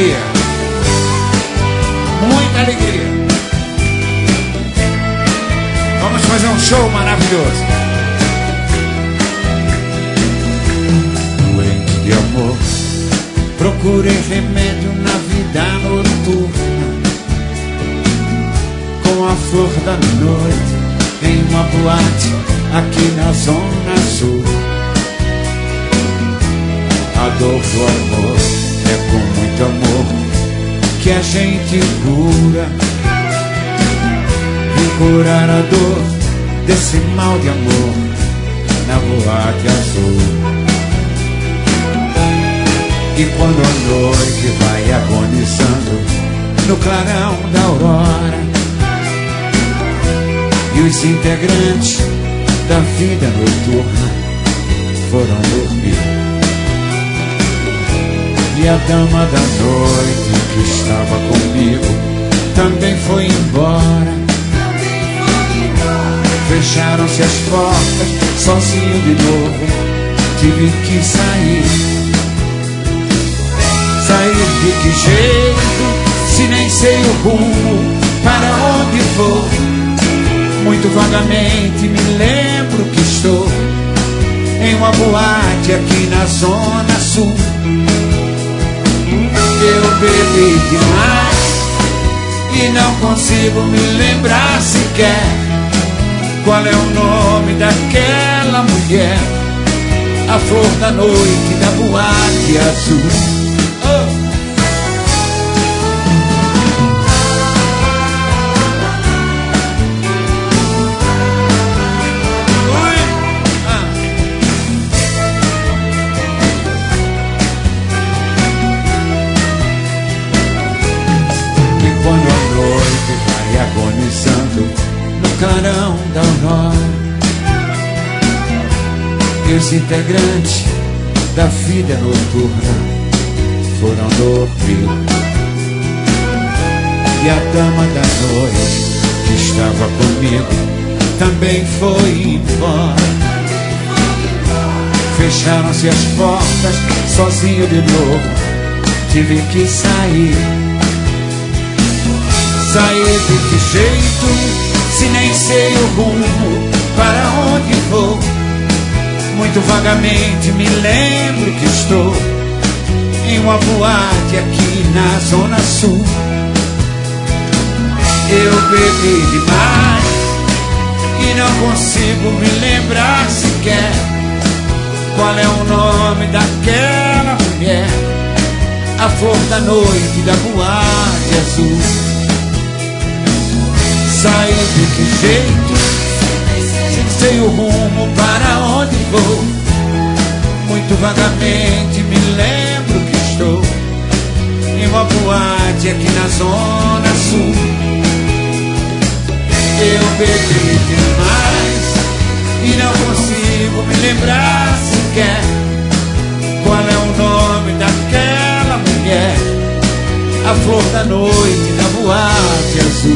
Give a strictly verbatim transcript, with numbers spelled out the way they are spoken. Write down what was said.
alegria. Muita alegria. Vamos fazer um show maravilhoso. Doente de amor, procurei remédio na vida noturna, com a flor da noite em uma boate aqui na Zona Sul. A dor do amor é com muito amor que a gente cura. E curar a dor desse mal de amor na boate azul. E quando a noite vai agonizando no clarão da aurora, e os integrantes da vida noturna foram dormir, e a dama da noite que estava comigo também foi embora. Fecharam-se as portas, sozinho de novo tive que sair. Sair de que jeito, se nem sei o rumo para onde vou? Muito vagamente me lembro que estou em uma boate aqui na Zona Sul. Eu bebi demais e não consigo me lembrar sequer qual é o nome daquela mulher, a flor da noite da boate azul. Oh. Agonizando no clarão da aurora, e os integrantes da vida noturna foram dormir, e a dama da noite que estava comigo também foi embora. Fecharam-se as portas, sozinho de novo tive que sair. Sair de que jeito, se nem sei o rumo para onde vou? Muito vagamente me lembro que estou em uma boate aqui na Zona Sul. Eu bebi demais e não consigo me lembrar sequer qual é o nome daquela mulher, a flor da noite da boate azul. Sair de que jeito, sem sei o rumo para onde vou? Muito vagamente me lembro que estou em uma boate aqui na Zona Sul. Eu bebi demais e não consigo me lembrar sequer qual é o nome daquela mulher, a flor da noite da boate azul.